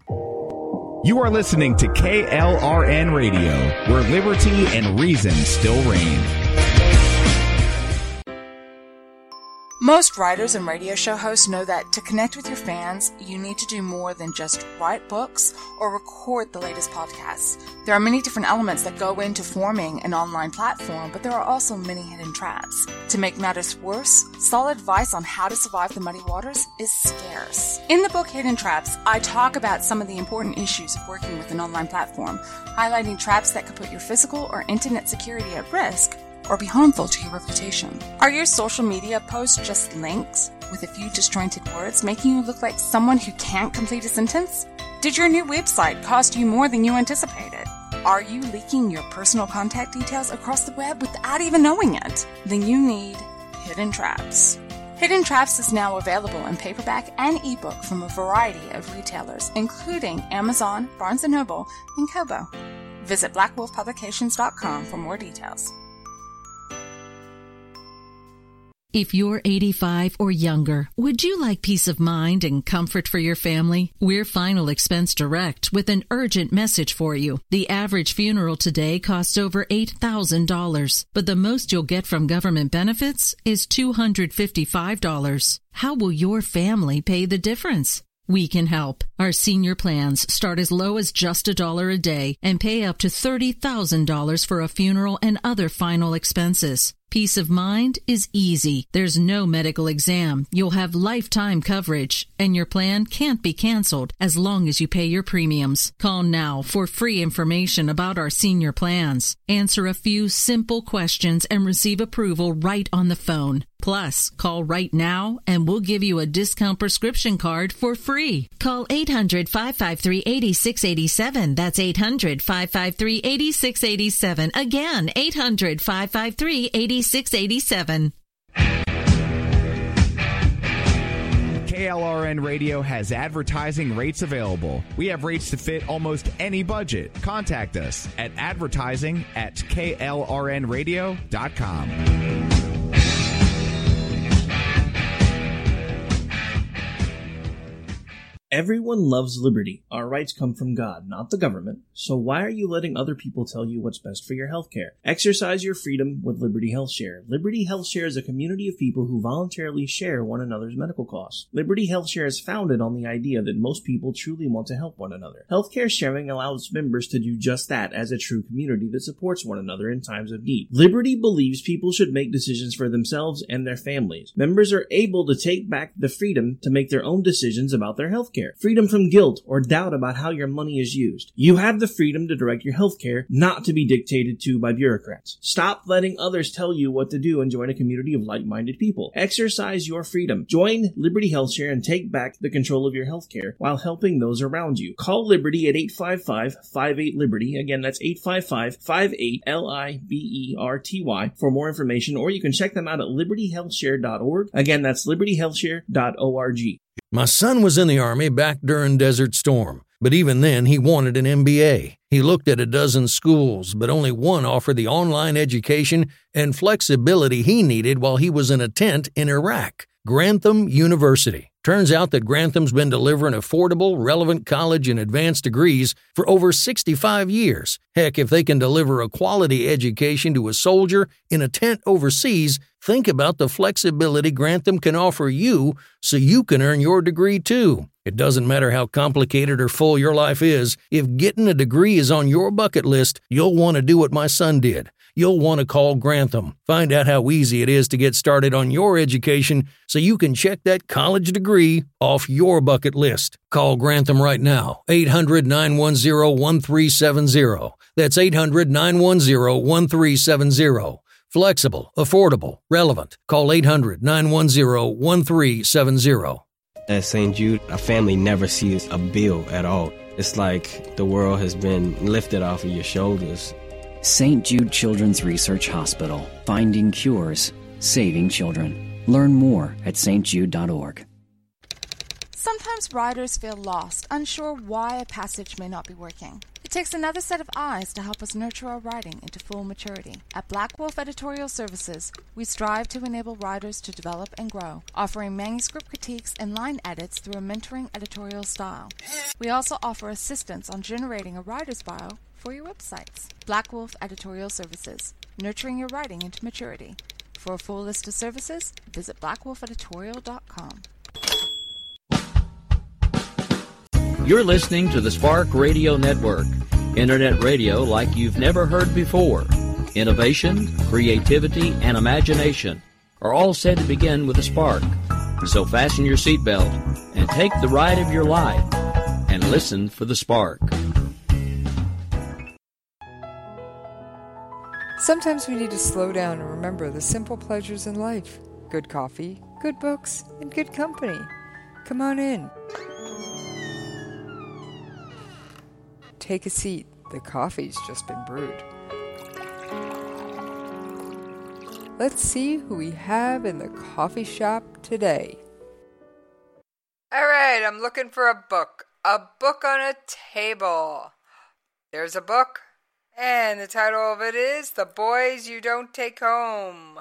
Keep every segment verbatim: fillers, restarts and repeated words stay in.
You are listening to K L R N Radio, where liberty and reason still reign. Most writers and radio show hosts know that to connect with your fans, you need to do more than just write books or record the latest podcasts. There are many different elements that go into forming an online platform, but there are also many hidden traps. To make matters worse, solid advice on how to survive the muddy waters is scarce. In the book Hidden Traps, I talk about some of the important issues of working with an online platform, highlighting traps that could put your physical or internet security at risk or be harmful to your reputation. Are your social media posts just links with a few disjointed words, making you look like someone who can't complete a sentence? Did your new website cost you more than you anticipated? Are you leaking your personal contact details across the web without even knowing it? Then you need Hidden Traps. Hidden Traps is now available in paperback and ebook from a variety of retailers, including Amazon, Barnes and Noble, and Kobo. Visit black wolf publications dot com for more details. If you're eighty-five or younger, would you like peace of mind and comfort for your family? We're Final Expense Direct with an urgent message for you. The average funeral today costs over eight thousand dollars, but the most you'll get from government benefits is two hundred fifty-five dollars. How will your family pay the difference? We can help. Our senior plans start as low as just a dollar a day and pay up to thirty thousand dollars for a funeral and other final expenses. Peace of mind is easy. There's no medical exam. You'll have lifetime coverage, and your plan can't be canceled as long as you pay your premiums. Call now for free information about our senior plans. Answer a few simple questions and receive approval right on the phone. Plus, call right now and we'll give you a discount prescription card for free. Call eight hundred, five five three, eight six eight seven. That's eight hundred, five five three, eight six eight seven. Again, eight hundred, five five three, eight six eight seven. K L R N Radio has advertising rates available. We have rates to fit almost any budget. Contact us at advertising at K L R N radio dot com. Everyone loves liberty. Our rights come from God, not the government. So why are you letting other people tell you what's best for your healthcare? Exercise your freedom with Liberty Health Share. Liberty Health Share is a community of people who voluntarily share one another's medical costs. Liberty Health Share is founded on the idea that most people truly want to help one another. Healthcare sharing allows members to do just that as a true community that supports one another in times of need. Liberty believes people should make decisions for themselves and their families. Members are able to take back the freedom to make their own decisions about their healthcare. Freedom from guilt or doubt about how your money is used. You have the freedom to direct your healthcare, not to be dictated to by bureaucrats. Stop letting others tell you what to do and join a community of like-minded people. Exercise your freedom. Join Liberty Health Share and take back the control of your healthcare while helping those around you. Call Liberty at eight five five, five eight, Liberty. Again, that's eight five five, five eight, L I B E R T Y for more information, or you can check them out at liberty health share dot org. Again, that's liberty health share dot org. My son was in the Army back during Desert Storm, but even then he wanted an M B A. He looked at a dozen schools, but only one offered the online education and flexibility he needed while he was in a tent in Iraq, Grantham University. Turns out that Grantham's been delivering affordable, relevant college and advanced degrees for over sixty-five years. Heck, if they can deliver a quality education to a soldier in a tent overseas, think about the flexibility Grantham can offer you so you can earn your degree too. It doesn't matter how complicated or full your life is, if getting a degree is on your bucket list, you'll want to do what my son did. You'll want to call Grantham. Find out how easy it is to get started on your education so you can check that college degree off your bucket list. Call Grantham right now, eight hundred, nine one zero, one three seven zero. That's eight hundred, nine one zero, one three seven zero. Flexible, affordable, relevant. Call eight hundred, nine one zero, one three seven zero. At Saint Jude, a family never sees a bill at all. It's like the world has been lifted off of your shoulders. Saint Jude Children's Research Hospital. Finding cures, saving children. Learn more at s t jude dot org. Sometimes writers feel lost, unsure why a passage may not be working. It takes another set of eyes to help us nurture our writing into full maturity. At Black Wolf Editorial Services, we strive to enable writers to develop and grow, offering manuscript critiques and line edits through a mentoring editorial style. We also offer assistance on generating a writer's bio for your websites. Black Wolf Editorial Services, nurturing your writing into maturity. For a full list of services, visit black wolf editorial dot com. You're listening to the Spark Radio Network, internet radio like you've never heard before. Innovation, creativity, and imagination are all said to begin with a spark. So fasten your seatbelt and take the ride of your life and listen for the spark. Sometimes we need to slow down and remember the simple pleasures in life. Good coffee, good books, and good company. Come on in. Take a seat. The coffee's just been brewed. Let's see who we have in the coffee shop today. All right, I'm looking for a book. A book on a table. There's a book, and the title of it is The Boys You Don't Take Home.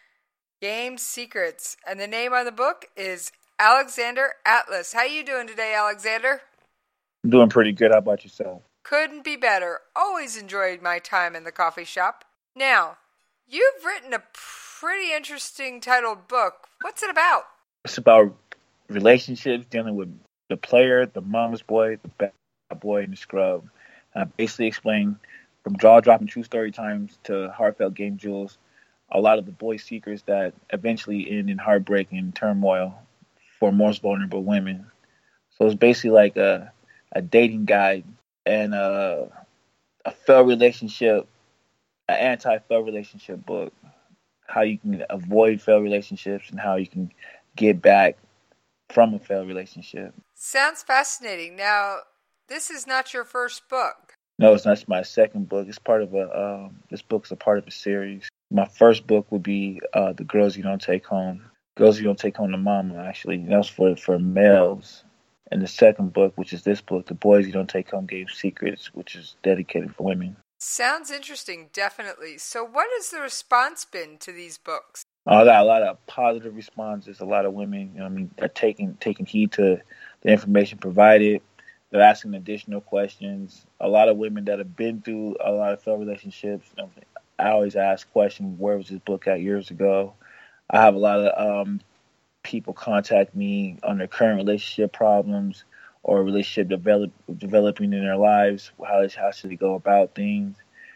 Game Secrets. And the name on the book is Alexander Atlas. How you doing today, Alexander? I'm doing pretty good. How about yourself? Couldn't be better. Always enjoyed my time in the coffee shop. Now, you've written a pretty interesting titled book. What's it about? It's about relationships, dealing with the player, the mama's boy, the bad boy, and the scrub. I basically explain from jaw-dropping true story times to heartfelt game jewels, a lot of the boy secrets that eventually end in heartbreak and turmoil for most vulnerable women. So it's basically like a, a dating guide and a, a failed relationship, an anti-failed relationship book. How you can avoid failed relationships and how you can get back from a failed relationship. Sounds fascinating. Now, this is not your first book. No, it's not. It's my second book. It's part of a. Um, this book's a part of a series. My first book would be uh, The Girls You Don't Take Home. Girls You Don't Take Home to Mama, actually. That was for for males. And the second book, which is this book, The Boys You Don't Take Home Game Secrets, which is dedicated for women. Sounds interesting, definitely. So what has the response been to these books? I got a lot of positive responses. A lot of women, you know, I mean, are taking taking heed to the information provided. They're asking additional questions. A lot of women that have been through a lot of failed relationships. You know, I always ask questions, where was this book at years ago? I have a lot of um, people contact me on their current relationship problems or relationship develop, developing in their lives. How, how should they go about things?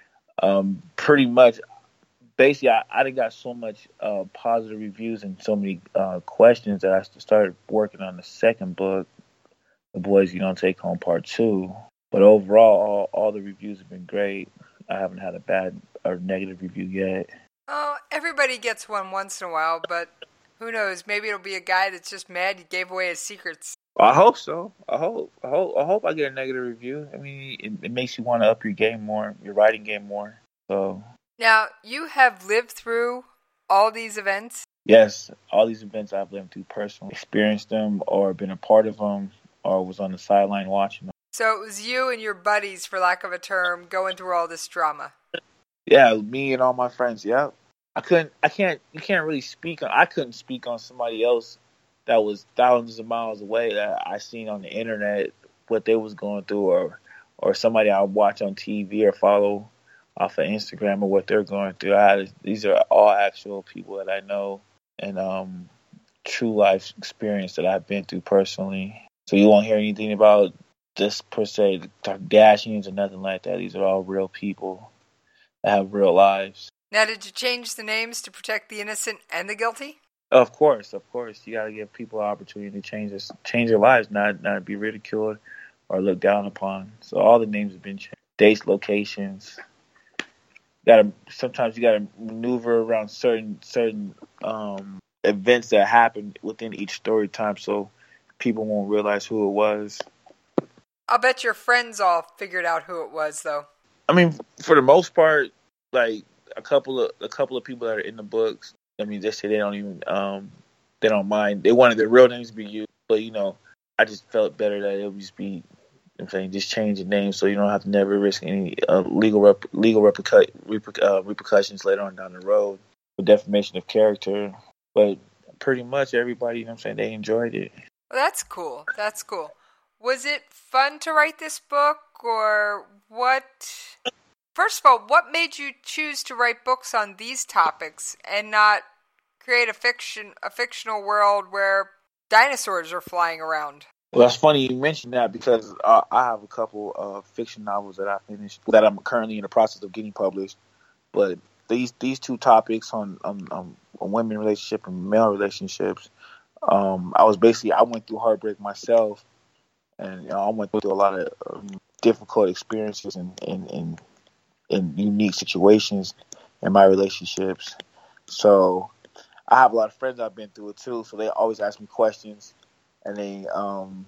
Um, pretty much, basically, I, I got so much uh, positive reviews and so many uh, questions that I started working on the second book, The Boys You Don't Take Home Part two. But overall, all, all the reviews have been great. I haven't had a bad or negative review yet. Oh, everybody gets one once in a while, but who knows? Maybe it'll be a guy that's just mad he gave away his secrets. I hope so. I hope. I hope. I hope I get a negative review. I mean, it, it makes you want to up your game more, your writing game more. So. Now, you have lived through all these events? Yes, all these events I've lived through personally, experienced them, or been a part of them, or was on the sideline watching them. So it was you and your buddies, for lack of a term, going through all this drama. Yeah, me and all my friends. Yeah, I couldn't. I can't. You can't really speak on. I couldn't speak on somebody else that was thousands of miles away that I seen on the internet what they was going through, or or somebody I watch on T V or follow off of Instagram or what they're going through. I had, these are all actual people that I know and um, true life experience that I've been through personally. So you won't hear anything about this per se, the Kardashians or nothing like that. These are all real people that have real lives. Now, did you change the names to protect the innocent and the guilty? Of course, of course. You got to give people an opportunity to change this, change their lives, not not be ridiculed or looked down upon. So all the names have been changed. Dates, locations. Got to sometimes you got to maneuver around certain certain um, events that happen within each story time, so people won't realize who it was. I'll bet your friends all figured out who it was, though. I mean, for the most part, like a couple of a couple of people that are in the books. I mean, they say they don't even um, they don't mind. They wanted their real names to be used, but you know, I just felt better that it would just be I'm saying just change the name so you don't have to never risk any uh, legal rep- legal repercu- reper- uh, repercussions later on down the road for defamation of character. But pretty much everybody, you know what I'm saying, they enjoyed it. Well, that's cool. That's cool. Was it fun to write this book, or what? First of all, what made you choose to write books on these topics and not create a fiction, a fictional world where dinosaurs are flying around? Well, that's funny you mentioned that because uh, I have a couple of fiction novels that I finished that I'm currently in the process of getting published. But these these two topics on on, on women relationship and male relationships, um, I was basically I went through heartbreak myself, and you know, I went through a lot of um, difficult experiences and and, and and unique situations in my relationships. So I have a lot of friends I've been through it too. So they always ask me questions. And they, um,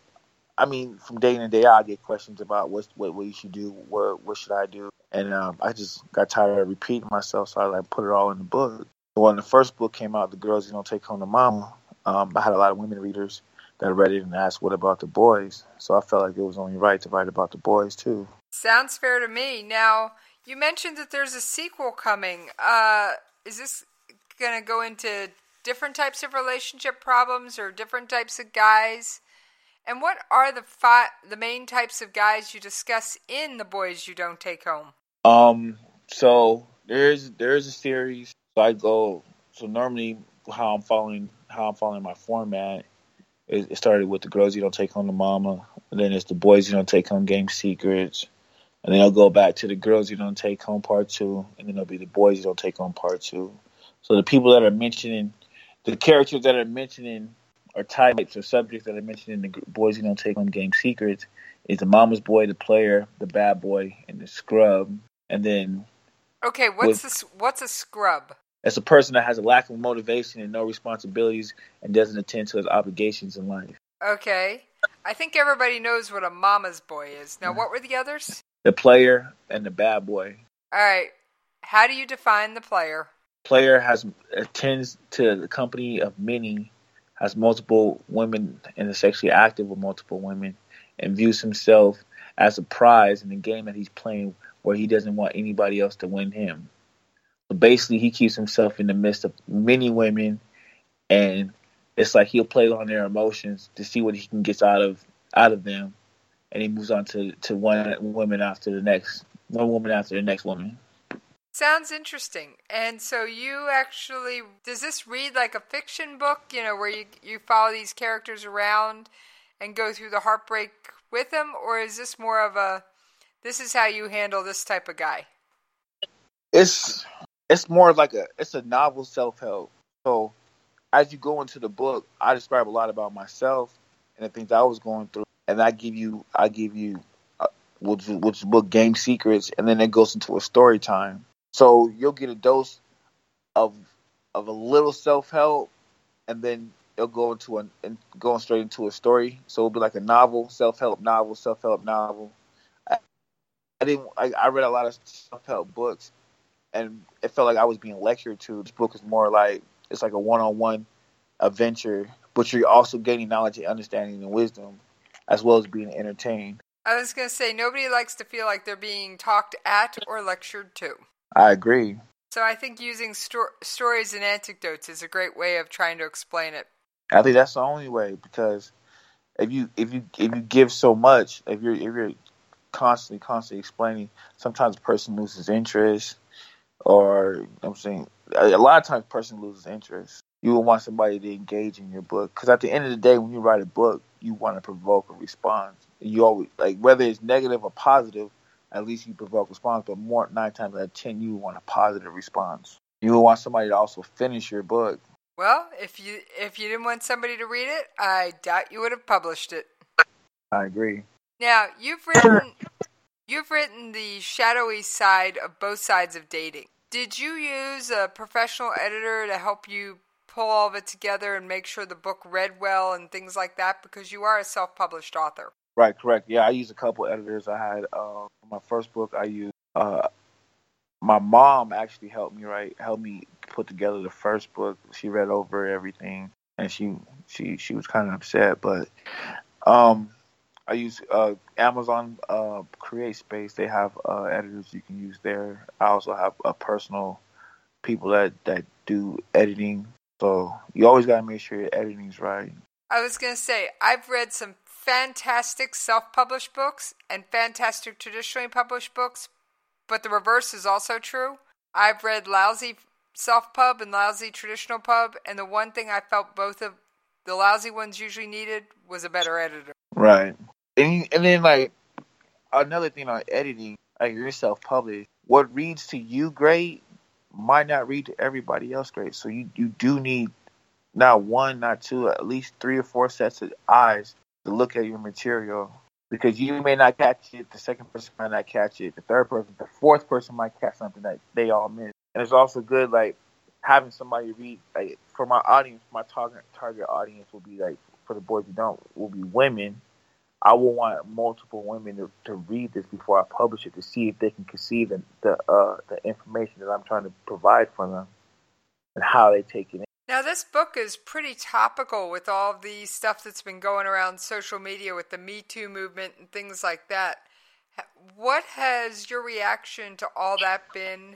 I mean, from day in and day out, I get questions about what what, what you should do, what what should I do, and um, I just got tired of repeating myself, so I like put it all in the book. When the first book came out, The Girls You Don't Take Home to Mama, um, I had a lot of women readers that read it and asked, "What about the boys?" So I felt like it was only right to write about the boys too. Sounds fair to me. Now, you mentioned that there's a sequel coming. Uh, is this going to go into different types of relationship problems or different types of guys? And what are the fi- the main types of guys you discuss in The Boys You Don't Take Home? Um, so there's there's a series. So I go. So normally, how I'm following how I'm following my format is it started with The Girls You Don't Take Home to Mama, and then it's The Boys You Don't Take Home Game Secrets, and then I'll go back to The Girls You Don't Take Home Part Two, and then it'll be The Boys You Don't Take Home Part Two. So the people that are mentioning. The characters that are mentioning or types or subjects that are mentioned in The Boys You Don't Take Home Game Secrets is the mama's boy, the player, the bad boy, and the scrub. And then, okay, what's this? What's a scrub? It's a person that has a lack of motivation and no responsibilities and doesn't attend to his obligations in life. Okay, I think everybody knows what a mama's boy is. Now, what were the others? The player and the bad boy. All right, how do you define the player? Player has attends to the company of many, has multiple women, and is sexually active with multiple women, and views himself as a prize in the game that he's playing where he doesn't want anybody else to win him. So basically, he keeps himself in the midst of many women, and it's like he'll play on their emotions to see what he can get out of out of them, and he moves on to, to one woman after the next, one woman after the next woman. Sounds interesting. And so you actually, does this read like a fiction book, you know, where you you follow these characters around and go through the heartbreak with them? Or is this more of a, this is how you handle this type of guy? It's it's more like a, it's a novel self-help. So as you go into the book, I describe a lot about myself and the things I was going through. And I give you, I give you, uh, which, which book Game Secrets, and then it goes into a story time. So you'll get a dose of of a little self-help, and then it'll go into a and going straight into a story. So it'll be like a novel, self-help novel, self-help novel. I, I didn't. I, I read a lot of self-help books, and it felt like I was being lectured to. This book is more like it's like a one-on-one adventure, but you're also gaining knowledge and understanding and wisdom, as well as being entertained. I was going to say nobody likes to feel like they're being talked at or lectured to. I agree. So I think using sto- stories and anecdotes is a great way of trying to explain it. I think that's the only way, because if you if you if you give so much, if you're if you're constantly constantly explaining, sometimes a person loses interest, or you know what I'm saying a lot of times a person loses interest. You will want somebody to engage in your book, because at the end of the day, when you write a book, you want to provoke a response. You always like whether it's negative or positive. At least you provoke response, but more nine times out of ten, you want a positive response. You will want somebody to also finish your book. Well, if you if you didn't want somebody to read it, I doubt you would have published it. I agree. Now, you've written you've written the shadowy side of both sides of dating. Did you use a professional editor to help you pull all of it together and make sure the book read well and things like that? Because you are a self-published author. Right, correct. Yeah, I used a couple editors. I had uh, my first book. I used uh, my mom actually helped me write, helped me put together the first book. She read over everything, and she she she was kind of upset. But um, I use uh, Amazon uh, Create Space. They have uh, editors you can use there. I also have a personal people that, that do editing. So you always got to make sure your editing's right. I was going to say, I've read some fantastic self-published books and fantastic traditionally published books, but the reverse is also true. I've read lousy self-pub and lousy traditional pub, and the one thing I felt both of the lousy ones usually needed was a better editor. Right. And, and then, like, another thing on editing, like, you're self-published. What reads to you great might not read to everybody else great. So you, you do need not one, not two, at least three or four sets of eyes to look at your material. Because you may not catch it, the second person might not catch it, the third person, the fourth person might catch something that they all miss. And it's also good, like, having somebody read, like, for my audience, my target target audience will be, like, for the boys who don't, will be women. I will want multiple women to, to read this before I publish it to see if they can conceive the the, uh, the information that I'm trying to provide for them and how they take it in. Now, this book is pretty topical with all the stuff that's been going around social media with the Me Too movement and things like that. What has your reaction to all that been?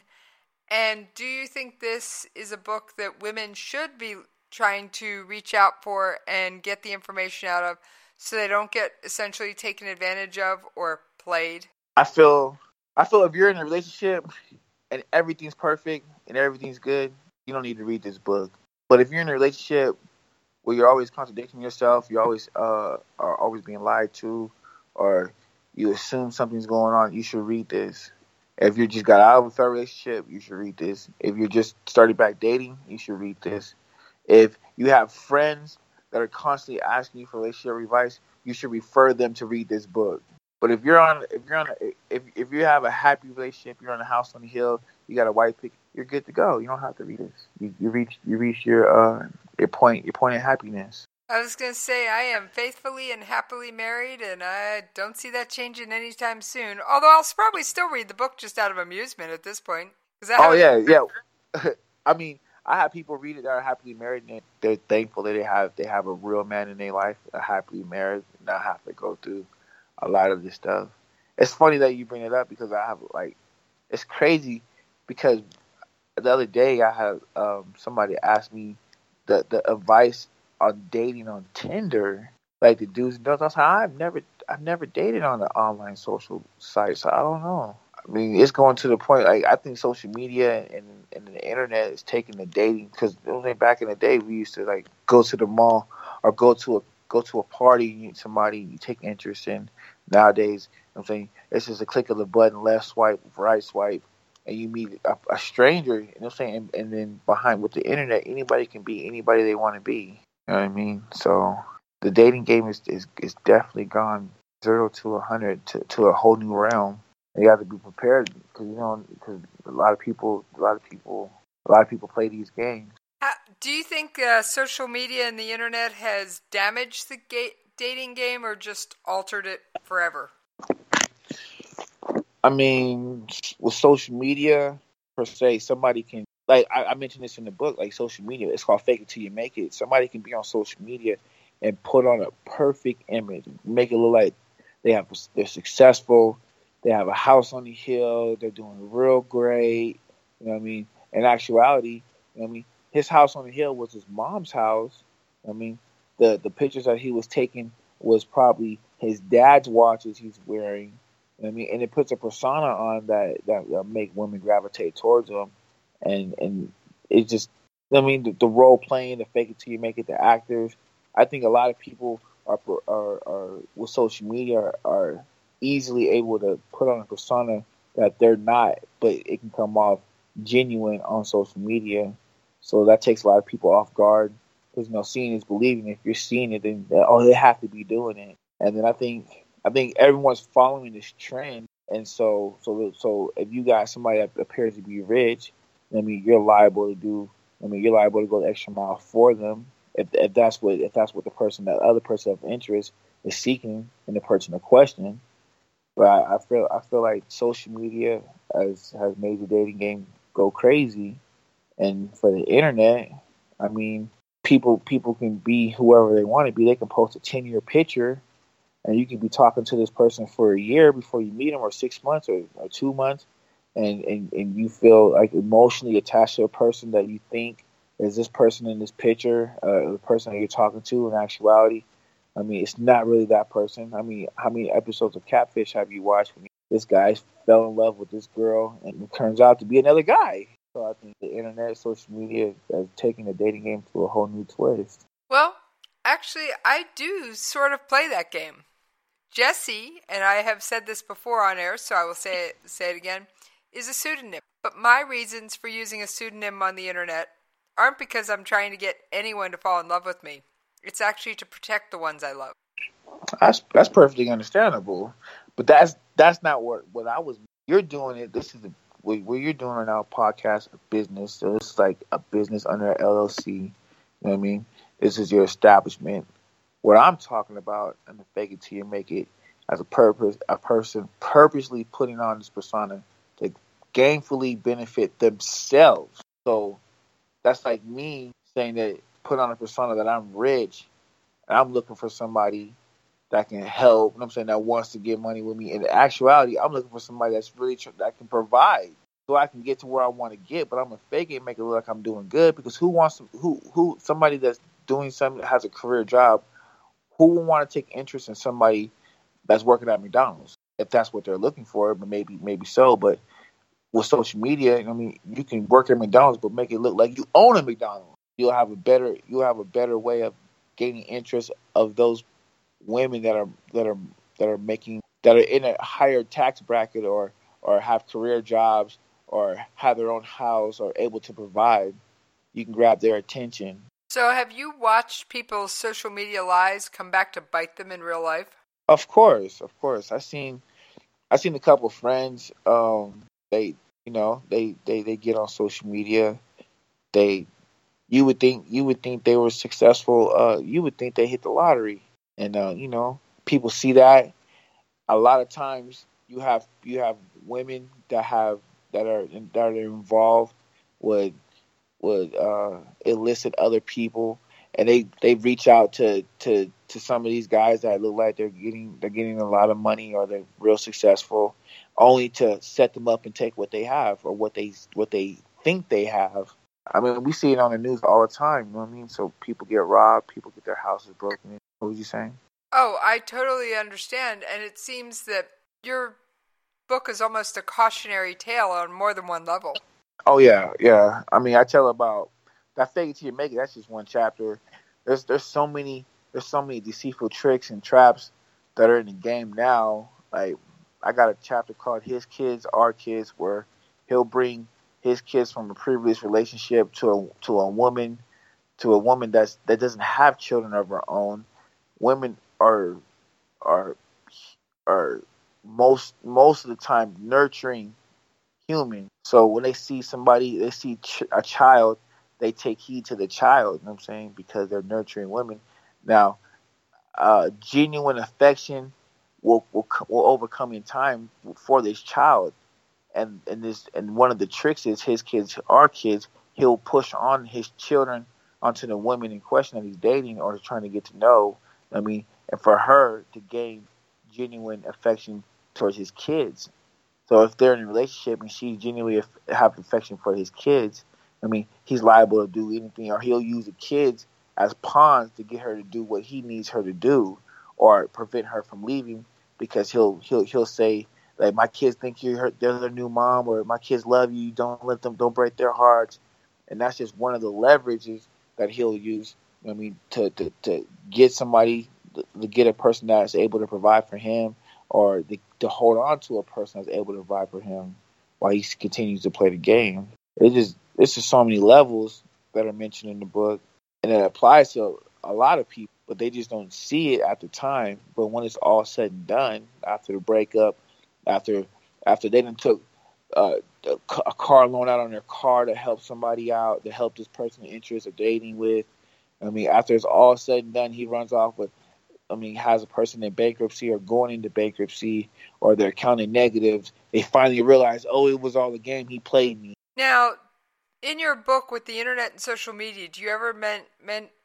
And do you think this is a book that women should be trying to reach out for and get the information out of so they don't get essentially taken advantage of or played? I feel I feel if you're in a relationship and everything's perfect and everything's good, you don't need to read this book. But if you're in a relationship where you're always contradicting yourself, you always uh, are always being lied to, or you assume something's going on, you should read this. If you just got out of a third relationship, you should read this. If you just started back dating, you should read this. If you have friends that are constantly asking you for relationship advice, you should refer them to read this book. But if you're on, if you're on, a, if if you have a happy relationship, you're on a house on the hill, you got a white picket, you're good to go. You don't have to read this. You you reach you reach your uh your point your point of happiness. I was gonna say I am faithfully and happily married, and I don't see that changing anytime soon. Although I'll probably still read the book just out of amusement at this point. Oh yeah, yeah. I mean, I have people read it that are happily married, and they're thankful that they have they have a real man in their life, are happily married, and not have to go through a lot of this stuff. It's funny that you bring it up because I have like, it's crazy because the other day I had um, somebody ask me the the advice on dating on Tinder, like the do's and don'ts. I was like, I've never I've never dated on an online social site, so I don't know. I mean, it's going to the point, like, I think social media and, and the internet is taking the dating, because only back in the day we used to, like, go to the mall or go to a go to a party, you meet somebody you take interest in. Nowadays, you know what I'm saying, it's just a click of the button, left swipe, right swipe, and you meet a, a stranger, you know what I'm saying, and, and then behind, with the internet, anybody can be anybody they want to be, you know what I mean? So the dating game is is, is definitely gone zero to a hundred to, to a whole new realm. You have to be prepared because you know because a lot of people, a lot of people, a lot of people play these games. How, do you think uh, social media and the internet has damaged the ga- dating game, or just altered it forever? I mean, with social media per se, somebody can, like I, I mentioned this in the book, like social media, it's called fake it till you make it. Somebody can be on social media and put on a perfect image, make it look like they have they're successful. They have a house on the hill. They're doing real great. You know what I mean? In actuality, you know what I mean? His house on the hill was his mom's house. I mean, the, the pictures that he was taking was probably his dad's watches he's wearing. You know what I mean? And it puts a persona on that that, that make women gravitate towards him. And and it just, I mean, the, the role playing, the fake it till you make it, the actors. I think a lot of people are are, are with social media are, are easily able to put on a persona that they're not, but it can come off genuine on social media. So that takes a lot of people off guard because, you know, seeing is believing. If you're seeing it, then oh, they have to be doing it. And then I think I think everyone's following this trend, and so so so if you got somebody that appears to be rich, I mean, you're liable to do. I mean, you're liable to go the extra mile for them if if that's what if that's what the person, that other person of interest is seeking in the person of question. But I, I feel I feel like social media has has made the dating game go crazy, and for the internet, I mean, people people can be whoever they want to be. They can post a ten year picture, and you can be talking to this person for a year before you meet them, or six months, or, or two months, and, and, and you feel like emotionally attached to a person that you think is this person in this picture, uh, the person that you're talking to. In actuality, I mean, it's not really that person. I mean, how many episodes of Catfish have you watched? This guy fell in love with this girl, and it turns out to be another guy. So I think the internet, social media, has taken the dating game to a whole new twist. Well, actually, I do sort of play that game. Jesse, and I have said this before on air, so I will say it, say it again, is a pseudonym. But my reasons for using a pseudonym on the internet aren't because I'm trying to get anyone to fall in love with me. It's actually to protect the ones I love. That's that's perfectly understandable. But that's that's not what, what I was. You're doing it. This is the, what, what you're doing right now, podcast, a business. So it's like a business under an L L C. You know what I mean? This is your establishment. What I'm talking about, and the fake it till you make it, as a purpose, a person purposely putting on this persona to gainfully benefit themselves. So that's like me saying that, put on a persona that I'm rich, and I'm looking for somebody that can help. You know what I'm saying, that wants to get money with me. In actuality, I'm looking for somebody that's really tr- that can provide, so I can get to where I want to get. But I'm gonna fake it and make it look like I'm doing good, because who wants to, who who somebody that's doing something that has a career job, who would want to take interest in somebody that's working at McDonald's if that's what they're looking for? But maybe maybe so. But with social media, I mean, you can work at McDonald's but make it look like you own a McDonald's. You'll have a better you'll have a better way of gaining interest of those women that are that are that are making that are in a higher tax bracket, or or have career jobs, or have their own house, or able to provide. You can grab their attention. So have you watched people's social media lies come back to bite them in real life? Of course, of course. I seen I seen a couple of friends. Um, they you know they, they, they get on social media. They you would think you would think they were successful. Uh, you would think they hit the lottery. And, uh, you know, people see that. A lot of times you have you have women that have that are that are involved with would uh, elicit other people, and they, they reach out to, to, to some of these guys that look like they're getting they're getting a lot of money, or they're real successful, only to set them up and take what they have, or what they what they think they have. I mean, we see it on the news all the time. You know what I mean? So people get robbed, people get their houses broken in. What was you saying? Oh, I totally understand. And it seems that your book is almost a cautionary tale on more than one level. Oh, yeah, yeah. I mean, I tell about that fake it till you make it. That's just one chapter. There's there's so many there's so many deceitful tricks and traps that are in the game now. Like, I got a chapter called His Kids, Our Kids, where he'll bring his kids from a previous relationship to a to a woman to a woman that's that doesn't have children of her own. Women are are are most most of the time nurturing human. So when they see somebody, they see ch- a child, they take heed to the child. You know what I'm saying? Because they're nurturing women. Now, uh, genuine affection will will will overcome in time for this child. And and this and one of the tricks is His Kids, Our Kids. He'll push on his children onto the women in question that he's dating or trying to get to know. I mean, and for her to gain genuine affection towards his kids. So if they're in a relationship and she genuinely have affection for his kids, I mean, he's liable to do anything, or he'll use the kids as pawns to get her to do what he needs her to do, or prevent her from leaving, because he'll he'll he'll say, like, my kids think you're her, they're their new mom, or my kids love you. Don't let them, don't break their hearts. And that's just one of the leverages that he'll use. I mean, to, to, to get somebody, to get a person that's able to provide for him, or the, to hold on to a person that's able to provide for him while he continues to play the game. It just, it's just so many levels that are mentioned in the book, and it applies to a lot of people, but they just don't see it at the time. But when it's all said and done, after the breakup, after after they done took uh, a car loan out on their car to help somebody out, to help this person in interest of dating with, I mean, after it's all said and done, he runs off with, I mean, has a person in bankruptcy or going into bankruptcy, or they're counting negatives. They finally realize, oh, it was all a game. He played me. Now, in your book with the internet and social media, do you ever men, men,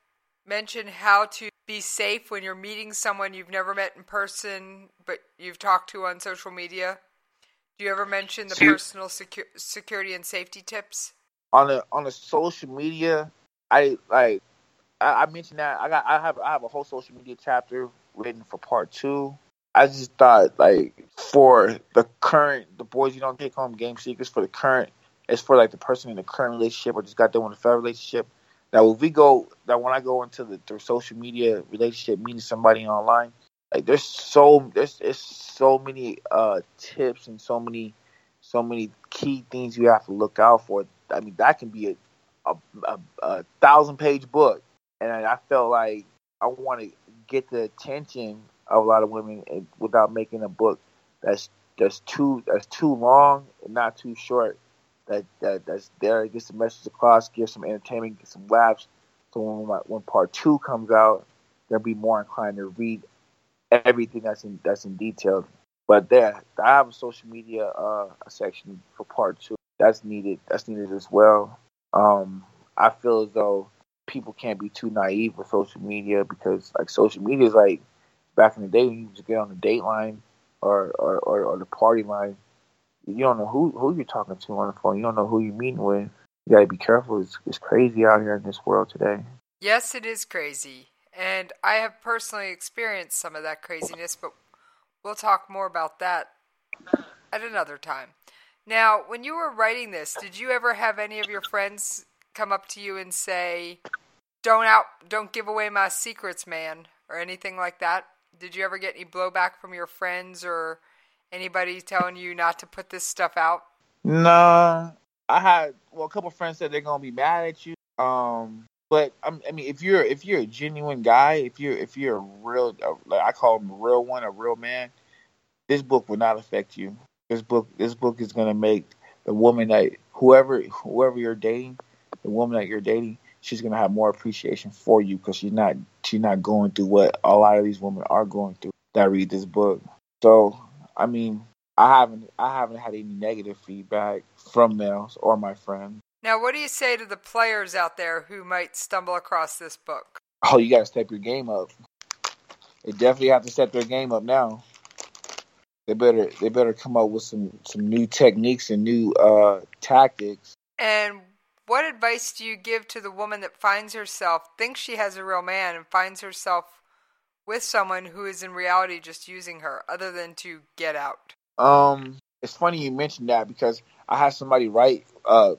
mention how to be safe when you're meeting someone you've never met in person, but you've talked to on social media? Do you ever mention the See, personal secu- security and safety tips? On the on the social media, I like I, I mentioned that I got I have I have a whole social media chapter written for part two. I just thought like for the current the boys you don't take home game secrets for the current it's for like the person in the current relationship or just got done with a failed relationship. Now if we go that when I go into the through social media relationship meeting somebody online, like there's so there's it's so many uh tips and so many so many key things you have to look out for. I mean that can be a a, a, a thousand page book, and I felt like I want to get the attention of a lot of women without making a book that's that's too that's too long and not too short. That that that's there, gets the message across, gives some entertainment, get some laughs. So when my, when part two comes out, they'll be more inclined to read everything that's in that's in detail. But there, I have a social media uh, a section for part two. That's needed. That's needed as well. Um, I feel as though people can't be too naive with social media because like social media is like back in the day when you just get on the date line or or, or, or the party line. You don't know who, who you're talking to on the phone. You don't know who you're meeting with. You got to be careful. It's, it's crazy out here in this world today. Yes, it is crazy. And I have personally experienced some of that craziness, but we'll talk more about that at another time. Now, when you were writing this, did you ever have any of your friends come up to you and say, don't out, don't give away my secrets, man, or anything like that? Did you ever get any blowback from your friends or anybody telling you not to put this stuff out? No, I had well, a couple of friends said they're gonna be mad at you. Um, but I mean, if you're if you're a genuine guy, if you're if you're a real, like I call him a real one, a real man, this book will not affect you. This book, this book is gonna make the woman that whoever whoever you're dating, the woman that you're dating, she's gonna have more appreciation for you because she's not she's not going through what a lot of these women are going through that read this book. So. I mean, I haven't I haven't had any negative feedback from males or my friends. Now, what do you say to the players out there who might stumble across this book? Oh, you got to step your game up. They definitely have to step their game up now. They better they better come up with some, some new techniques and new uh, tactics. And what advice do you give to the woman that finds herself, thinks she has a real man, and finds herself with someone who is in reality just using her, other than to get out? Um, it's funny you mentioned that because I had somebody write, uh,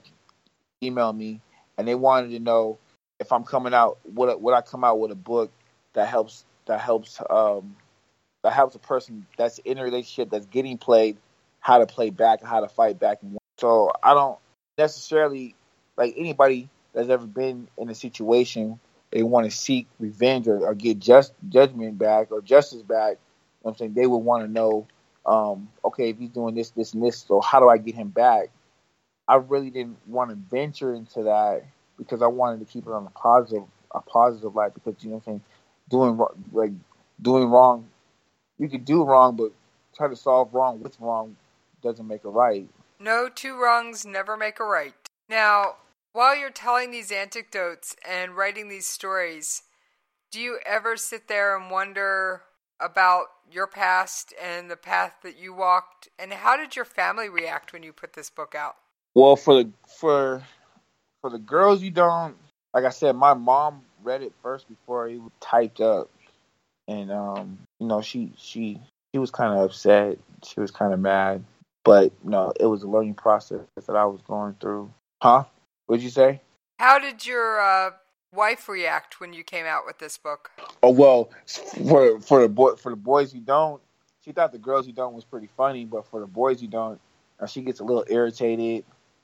email me, and they wanted to know if I'm coming out, would would I come out with a book that helps that helps um that helps a person that's in a relationship that's getting played, how to play back, how to fight back. And so I don't necessarily like anybody that's ever been in a situation. They want to seek revenge or, or get just judgment back or justice back. You know what I'm saying? They would want to know, um, okay, if he's doing this, this, and this, so how do I get him back? I really didn't want to venture into that because I wanted to keep it on a positive, a positive light. Because you know what I'm saying, doing like doing wrong, you could do wrong, but try to solve wrong with wrong doesn't make it right. No, two wrongs never make a right. Now, while you're telling these anecdotes and writing these stories, do you ever sit there and wonder about your past and the path that you walked? And how did your family react when you put this book out? Well, for the for for the girls you don't, like I said, my mom read it first before it was typed up, and um, you know, she she she was kind of upset. She was kind of mad, but you know, it was a learning process that I was going through. Huh? What'd you say? How did your uh, wife react when you came out with this book? Oh well, for for the boy for the boys who don't, she thought the girls who don't was pretty funny, but for the boys who don't, uh, she gets a little irritated.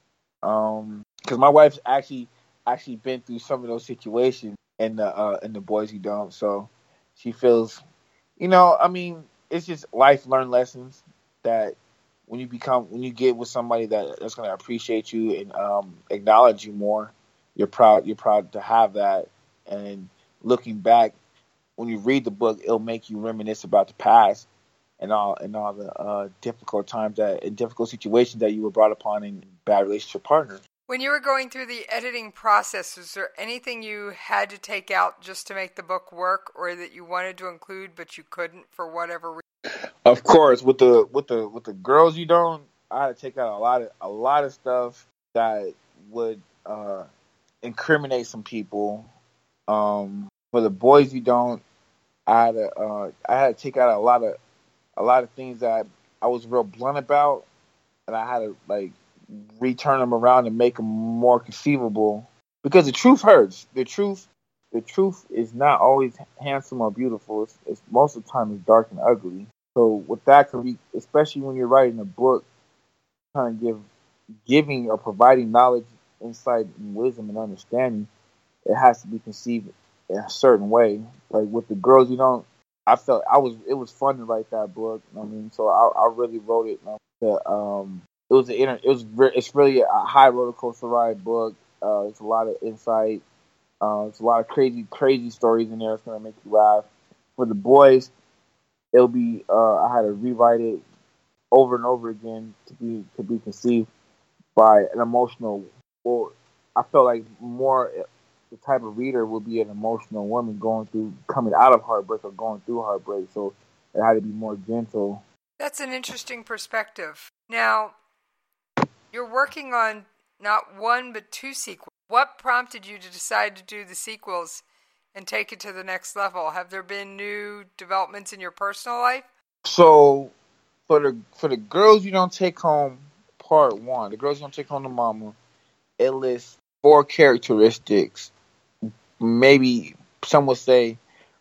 Um, because my wife's actually actually been through some of those situations in the uh, in the boys who don't, so she feels, you know, I mean, it's just life learned lessons that. When you become, when you get with somebody that, that's going to appreciate you and um, acknowledge you more, you're proud. You're proud to have that. And looking back, when you read the book, it'll make you reminisce about the past and all and all the uh, difficult times that and difficult situations that you were brought upon in bad relationship partners. When you were going through the editing process, was there anything you had to take out just to make the book work, or that you wanted to include but you couldn't for whatever reason? Of course, with the with the with the girls you don't, I had to take out a lot of a lot of stuff that would uh, incriminate some people. Um, for the boys you don't, I had to uh, I had to take out a lot of a lot of things that I was real blunt about, and I had to like return them around and make them more conceivable, because the truth hurts. The truth, the truth is not always handsome or beautiful. It's, it's most of the time it's dark and ugly. So with that, could be, especially when you're writing a book, trying to give, giving or providing knowledge, insight, and wisdom and understanding, it has to be conceived in a certain way. Like with the girls, you don't. I felt I was. It was fun to write that book. I mean, so I, I really wrote it. To, um, it was an inter, It was. It's really a high roller coaster ride book. Uh, it's a lot of insight. Uh, it's a lot of crazy, crazy stories in there. It's gonna make you laugh. For the boys, it'll be. Uh, I had to rewrite it over and over again to be to be conceived by an emotional. Well, I felt like more. The type of reader would be an emotional woman going through, coming out of heartbreak or going through heartbreak. So it had to be more gentle. That's an interesting perspective. Now, you're working on not one but two sequels. What prompted you to decide to do the sequels and take it to the next level? Have there been new developments in your personal life? So for the for the girls you don't take home, part one, the girls you don't take home to mama, it lists four characteristics. Maybe some would say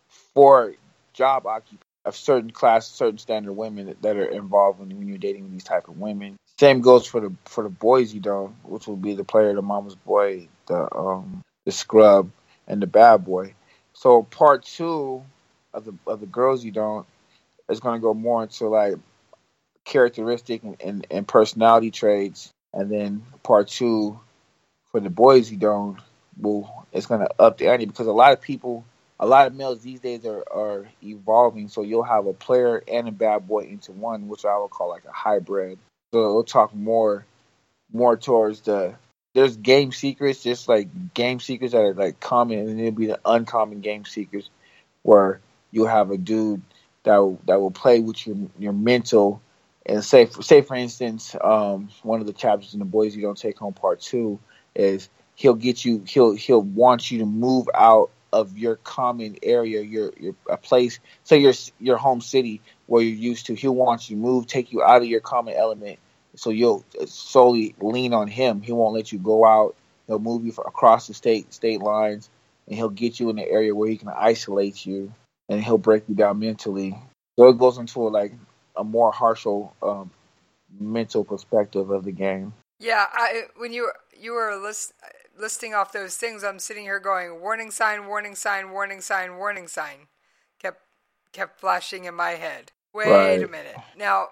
four job occupations of certain class, certain standard women that are involved when, when you're dating these type of women. Same goes for the for the boys you don't, which will be the player, the mama's boy, the um the scrub, and the bad boy. So part two of the of the girls you don't is going to go more into like characteristic and, and, and personality traits, and then part two for the boys you don't. Well, it's going to up the ante, because a lot of people, a lot of males these days are, are evolving. So you'll have a player and a bad boy into one, which I would call like a hybrid. So we'll talk more, more towards the, there's game secrets, just like game secrets that are like common, and then there'll be the uncommon game secrets where you'll have a dude that will, that will play with your your mental. And say, say for instance, um, one of the chapters in the Boys You Don't Take Home Part Two is he'll get you, he'll he'll want you to move out of your common area, your your a place, say your your home city where you're used to. He'll want you to move, take you out of your common element, so you'll solely lean on him. He won't let you go out. He'll move you across the state state lines, and he'll get you in an area where he can isolate you, and he'll break you down mentally. So it goes into a, like a more harsher um, mental perspective of the game. Yeah, I, when you you were list, listing off those things, I'm sitting here going, warning sign, warning sign, warning sign, warning sign. Kept kept flashing in my head. Wait right. a minute. Now,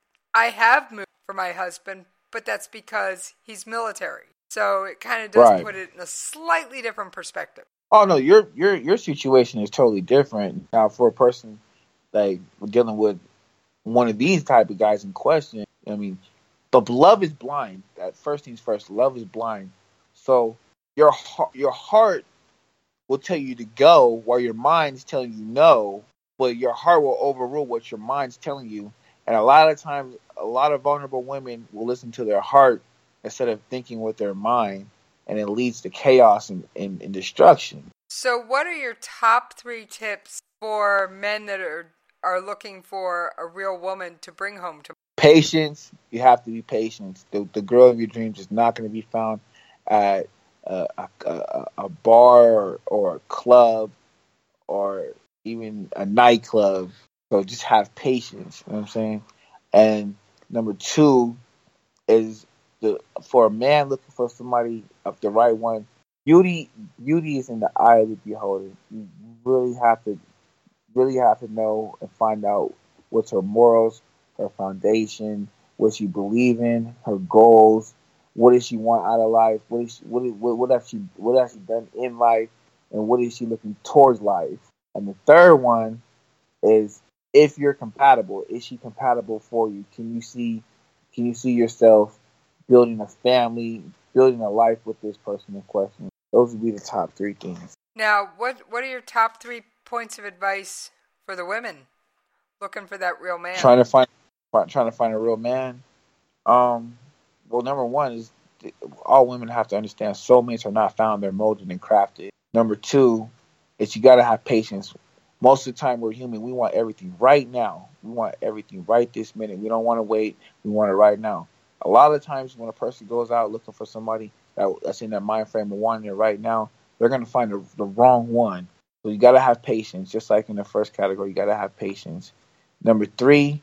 I have moved for my husband, but that's because he's military. So it kind of does right. put it in a slightly different perspective. Oh no, your your your situation is totally different. Now, for a person like dealing with one of these type of guys in question, I mean, but love is blind. That first things first, love is blind. So your your heart will tell you to go, while your mind's telling you no. But your heart will overrule what your mind's telling you. And a lot of times, a lot of vulnerable women will listen to their heart instead of thinking with their mind, and it leads to chaos and, and, and destruction. So, what are your top three tips for men that are are looking for a real woman to bring home to? Patience. You have to be patient. The, the girl of your dreams is not going to be found at a, a, a, a bar or, or a club or even a nightclub. So just have patience. You know what I'm saying? And number two is the for a man looking for somebody of the right one. Beauty, beauty is in the eye of the beholder. You really have to, really have to know and find out what's her morals, her foundation, what she believes in, her goals, what does she want out of life, what is she, what, what what has she what has she done in life, and what is she looking towards life. And the third one is if you're compatible. Is she compatible for you? Can you see can you see yourself building a family, building a life with this person in question. Those would be the top three things. Now, what what are your top three points of advice for the women looking for that real man? Trying to find, trying to find a real man. Um, well, number one is all women have to understand soulmates are not found; they're molded and crafted. Number two is you got to have patience. Most of the time, we're human. We want everything right now. We want everything right this minute. We don't want to wait. We want it right now. A lot of times, when a person goes out looking for somebody that, that's in that mind frame of wanting it right now, they're going to find the, the wrong one. So you got to have patience, just like in the first category. You got to have patience. Number three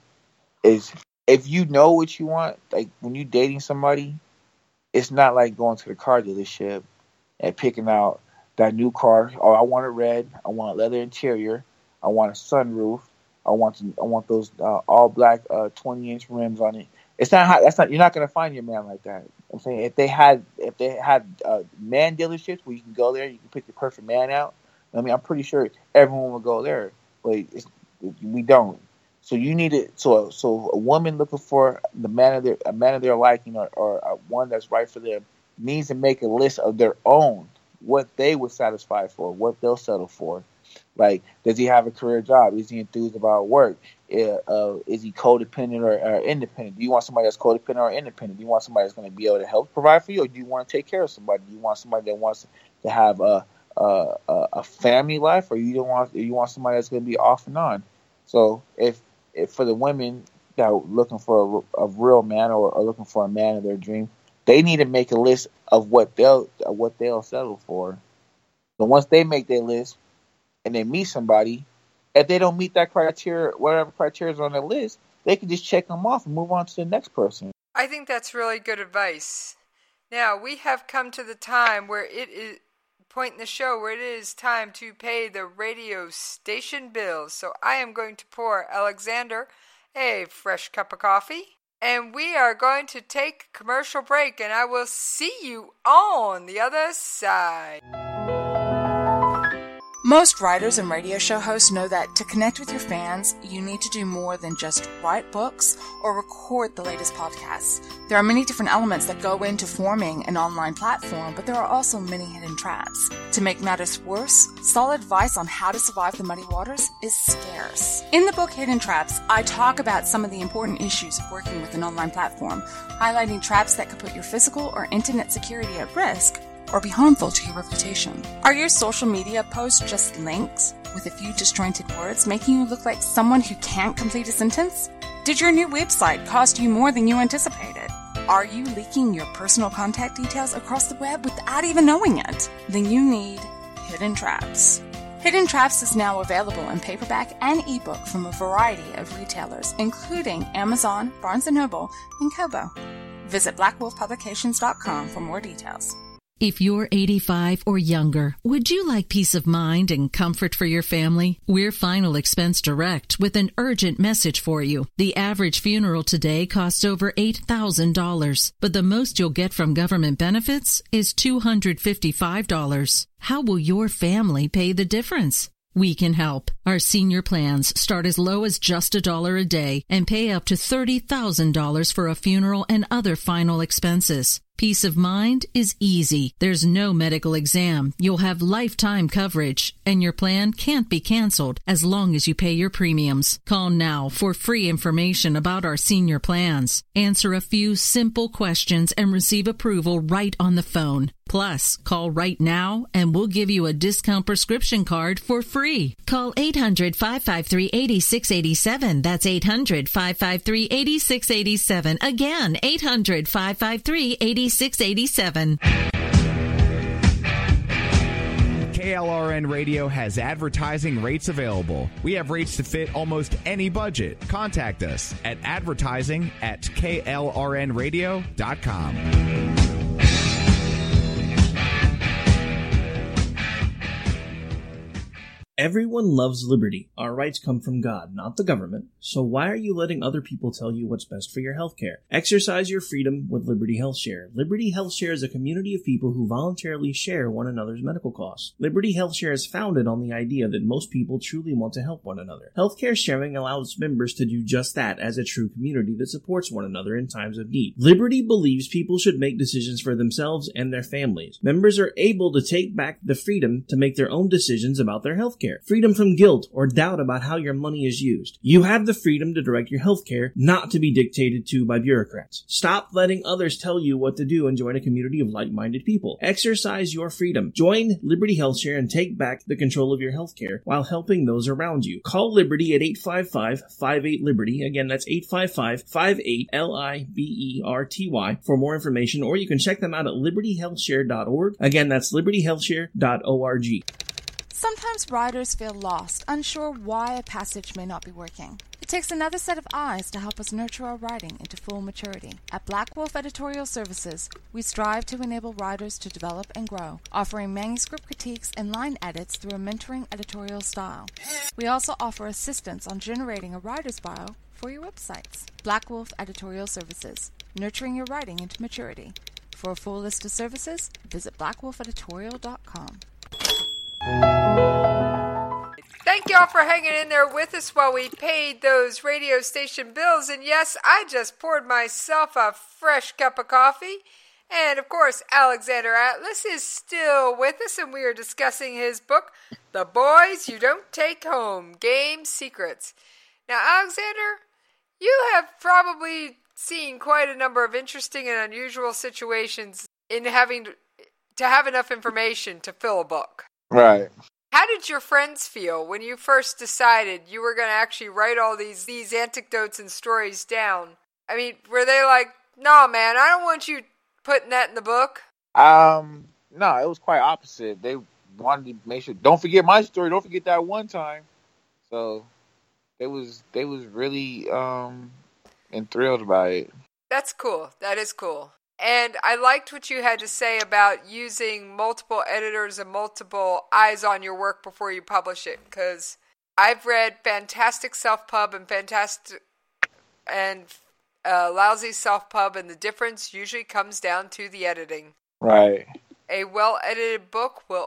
is if you know what you want, like when you're dating somebody, it's not like going to the car dealership and picking out that new car. Oh, I want it red. I want leather interior. I want a sunroof. I want to, I want those uh, all black uh, twenty inch rims on it. It's not how, that's not you're not gonna find your man like that. I'm saying if they had if they had uh, man dealerships where you can go there, you can pick the perfect man out. I mean, I'm pretty sure everyone would go there, but it's, we don't. So you need it. So so a woman looking for the man of their a man of their liking or, or a one that's right for them needs to make a list of their own, what they would satisfy for, what they'll settle for. Like, does he have a career job? Is he enthused about work? Uh, uh, is he codependent or, or independent? Do you want somebody that's codependent or independent? Do you want somebody that's going to be able to help provide for you, or do you want to take care of somebody? Do you want somebody that wants to have a a, a family life, or you don't want you want somebody that's going to be off and on? So if if for the women that are looking for a, a real man or, or looking for a man of their dream, they need to make a list of what they'll of what they'll settle for. So once they make their list and they meet somebody, if they don't meet that criteria, whatever criteria is on their list, they can just check them off and move on to the next person. I think that's really good advice. Now, we have come to the time where it is point in the show where it is time to pay the radio station bills. So I am going to pour Alexander a fresh cup of coffee, and we are going to take a commercial break, and I will see you on the other side. Most writers and radio show hosts know that to connect with your fans, you need to do more than just write books or record the latest podcasts. There are many different elements that go into forming an online platform, but there are also many hidden traps. To make matters worse, solid advice on how to survive the muddy waters is scarce. In the book Hidden Traps, I talk about some of the important issues of working with an online platform, highlighting traps that could put your physical or internet security at risk, or be harmful to your reputation. Are your social media posts just links with a few disjointed words, making you look like someone who can't complete a sentence? Did your new website cost you more than you anticipated? Are you leaking your personal contact details across the web without even knowing it? Then you need Hidden Traps. Hidden Traps is now available in paperback and ebook from a variety of retailers, including Amazon, Barnes and Noble, and Kobo. Visit black wolf publications dot com for more details. If you're eighty-five or younger, would you like peace of mind and comfort for your family? We're Final Expense Direct with an urgent message for you. The average funeral today costs over eight thousand dollars, but the most you'll get from government benefits is two hundred fifty-five dollars. How will your family pay the difference? We can help. Our senior plans start as low as just a dollar a day and pay up to thirty thousand dollars for a funeral and other final expenses. Peace of mind is easy. There's no medical exam. You'll have lifetime coverage, and your plan can't be canceled as long as you pay your premiums. Call now for free information about our senior plans. Answer a few simple questions and receive approval right on the phone. Plus, call right now and we'll give you a discount prescription card for free. Call eight hundred, five five three, eight six eight seven. That's eight hundred, five five three, eight six eight seven. Again, eight hundred, five five three, eight six eight seven. K L R N Radio has advertising rates available. We have rates to fit almost any budget. Contact us at advertising at K L R N radio dot com. Everyone loves liberty. Our rights come from God, not the government. So why are you letting other people tell you what's best for your health care? Exercise your freedom with Liberty Health Share. Liberty Health Share is a community of people who voluntarily share one another's medical costs. Liberty Health Share is founded on the idea that most people truly want to help one another. Healthcare sharing allows members to do just that as a true community that supports one another in times of need. Liberty believes people should make decisions for themselves and their families. Members are able to take back the freedom to make their own decisions about their health care. Freedom from guilt or doubt about how your money is used. You have the freedom to direct your health care, not to be dictated to by bureaucrats. Stop letting others tell you what to do and join a community of like-minded people. Exercise your freedom. Join Liberty Health Share and take back the control of your health care while helping those around you. Call Liberty at eight five five, five eight, Liberty. Again, that's eight five five, five eight, L I B E R T Y for more information, or you can check them out at liberty health share dot org. Again, that's liberty health share dot org. Sometimes riders feel lost, unsure why a passage may not be working. It takes another set of eyes to help us nurture our writing into full maturity. At Black Wolf Editorial Services, we strive to enable writers to develop and grow, offering manuscript critiques and line edits through a mentoring editorial style. We also offer assistance on generating a writer's bio for your websites. Black Wolf Editorial Services, nurturing your writing into maturity. For a full list of services, visit black wolf editorial dot com. Thank y'all for hanging in there with us while we paid those radio station bills. And yes, I just poured myself a fresh cup of coffee. And of course, Alexander Atlas is still with us, and we are discussing his book, The Boys You Don't Take Home, Game Secrets. Now, Alexander, you have probably seen quite a number of interesting and unusual situations in having to, to have enough information to fill a book. Right. How did your friends feel when you first decided you were going to actually write all these these anecdotes and stories down? I mean, were they like, "No, man, I don't want you putting that in the book"? Um, no, it was quite opposite. They wanted to make sure, don't forget my story, don't forget that one time. So they was they was really um enthralled by it. That's cool. That is cool. And I liked what you had to say about using multiple editors and multiple eyes on your work before you publish it, because I've read fantastic self-pub and fantastic and uh, lousy self-pub, and the difference usually comes down to the editing. Right. A well-edited book will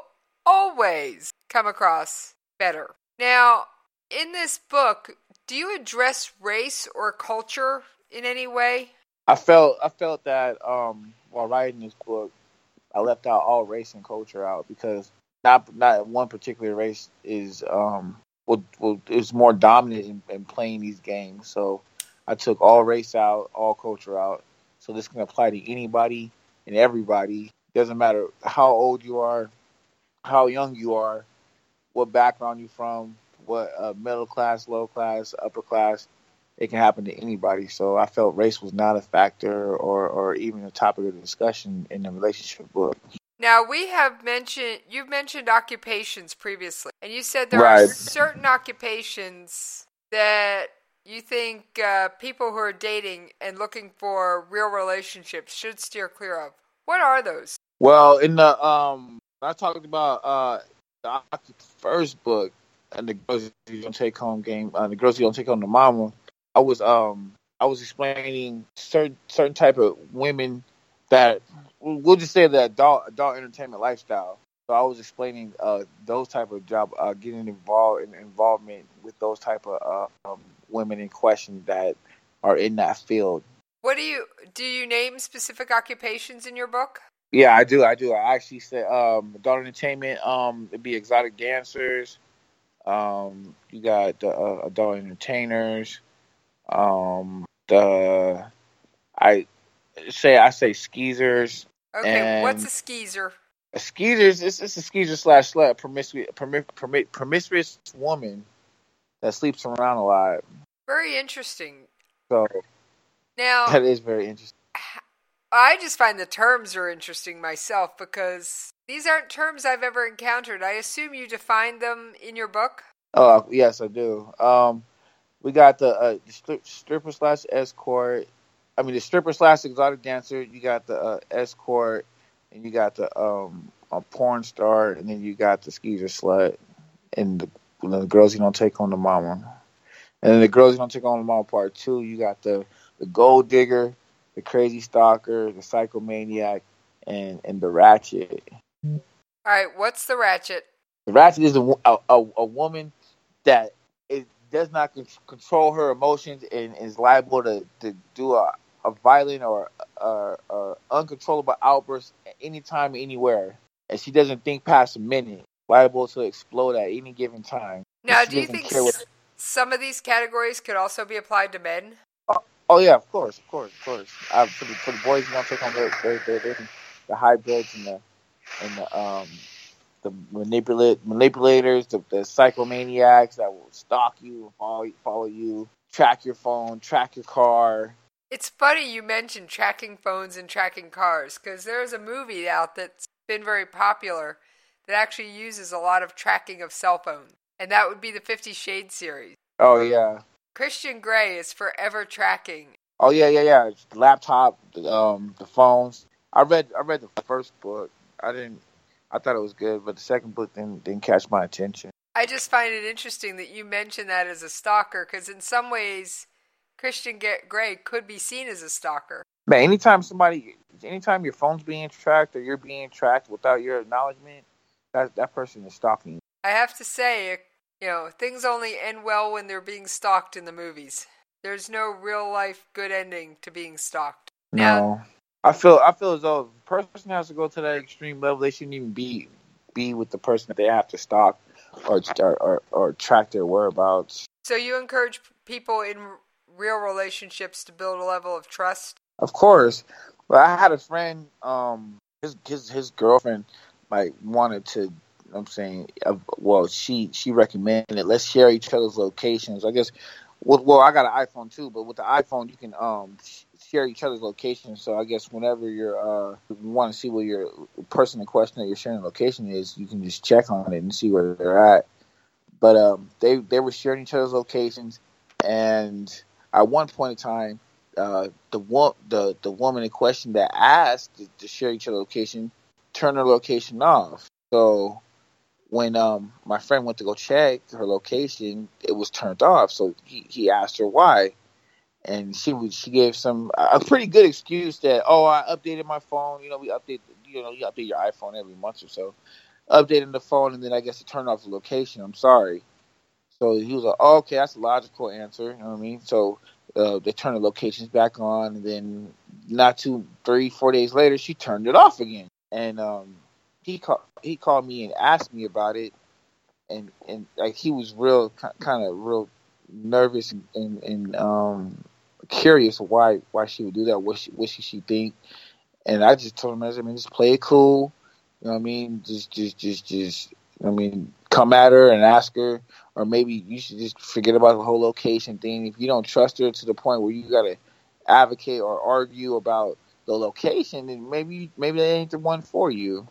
always come across better. Now, in this book, do you address race or culture in any way? I felt I felt that um, while writing this book, I left out all race and culture out, because not not one particular race is um will, will, is more dominant in, in playing these games. So I took all race out, all culture out. So this can apply to anybody and everybody. Doesn't matter how old you are, how young you are, what background you're from, what uh, middle class, low class, upper class. It can happen to anybody. So I felt race was not a factor or, or even a topic of discussion in the relationship book. Now, we have mentioned, you've mentioned occupations previously, and you said there right. are certain occupations that you think uh, people who are dating and looking for real relationships should steer clear of. What are those? Well, in the, um, I talked about uh, the first book, and the girls you don't take home game, uh, the girls you don't take home to mama. I was um I was explaining certain certain type of women that we'll just say the adult adult entertainment lifestyle. So I was explaining uh those type of job uh, getting involved in involvement with those type of uh, um, women in question that are in that field. What do you do? You name specific occupations in your book? Yeah, I do. I do. I actually said um adult entertainment. Um, it'd be exotic dancers. Um, you got the uh, adult entertainers. Um, the I say I say skeezers. Okay, what's a skeezer? A skeezers is it's a skeezer slash slut, promiscuous, permi- permi- promiscuous woman that sleeps around a lot. Very interesting. So now that is very interesting. I just find the terms are interesting myself, because these aren't terms I've ever encountered. I assume you define them in your book? Oh yes, I do. Um. We got the uh, stripper slash escort. I mean, the stripper slash exotic dancer. You got the uh, escort, and you got the um a porn star, and then you got the skeezer slut, and the the girls you don't take home to mama. And then the girls you don't take home to mama part two, you got the, the gold digger, the crazy stalker, the psychomaniac, and, and the ratchet. All right, what's the ratchet? The ratchet is a, a, a, a woman that is, does not con- control her emotions and is liable to, to do a, a violent or, or, or uncontrollable outburst at any time, anywhere. And she doesn't think past a minute, liable to explode at any given time. Now, do you think s- some of these categories could also be applied to men? Oh, oh yeah, of course, of course, of course. Uh, for, the, for the boys, you don't take on the, the, the, the hybrids and the and the um the manipulate manipulators, the, the psychomaniacs that will stalk you, follow follow you, track your phone, track your car. It's funny you mentioned tracking phones and tracking cars, because there's a movie out that's been very popular that actually uses a lot of tracking of cell phones, and that would be the Fifty Shades series. Oh yeah. Christian Grey is forever tracking. Oh yeah, yeah, yeah. The laptop, the, um, the phones. I read, I read the first book. I didn't. I thought it was good, but the second book didn't didn't catch my attention. I just find it interesting that you mentioned that as a stalker, because in some ways, Christian Grey could be seen as a stalker. Man, anytime somebody, anytime your phone's being tracked or you're being tracked without your acknowledgement, that that person is stalking you. I have to say, you know, things only end well when they're being stalked in the movies. There's no real life good ending to being stalked. No, now, I feel I feel as though if a person has to go to that extreme level, they shouldn't even be be with the person that they have to stalk or or or, or track their whereabouts. So you encourage people in real relationships to build a level of trust? Of course. But I had a friend, um, his his his girlfriend, like wanted to. I'm saying, uh, well, she she recommended let's share each other's locations. I guess. Well, well, I got an iPhone too, but with the iPhone you can um share each other's locations. So I guess whenever you're uh you want to see where your person in question that you're sharing location is, you can just check on it and see where they're at. But um, they they were sharing each other's locations, and at one point in time, uh, the one the the woman in question that asked to, to share each other's location turned her location off. So when um my friend went to go check her location, it was turned off. So he, he asked her why, and she was she gave some a pretty good excuse that oh I updated my phone. You know we update you know you update your iPhone every month or so. Updating the phone and then I guess it turned off the location. I'm sorry. So he was like, oh, okay, that's a logical answer. You know what I mean? So uh, they turned the locations back on, and then not two, three, four days later, she turned it off again. And um, he called he called me and asked me about it, and and like he was real kind of real nervous and, and, and um, curious why why she would do that. What she, what should she think? And I just told him, I mean, just play it cool. You know what I mean? Just, just, just, just. I mean, come at her and ask her, or maybe you should just forget about the whole location thing. If you don't trust her to the point where you gotta advocate or argue about the location, then maybe, maybe they ain't the one for you.